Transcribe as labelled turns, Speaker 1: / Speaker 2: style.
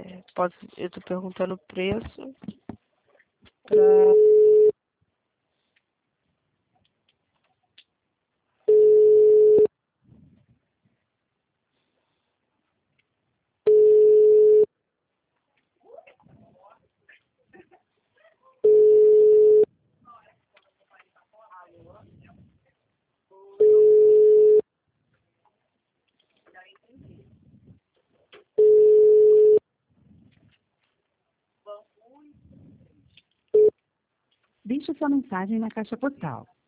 Speaker 1: Eu estou perguntando o preço para...
Speaker 2: Deixe sua mensagem na caixa postal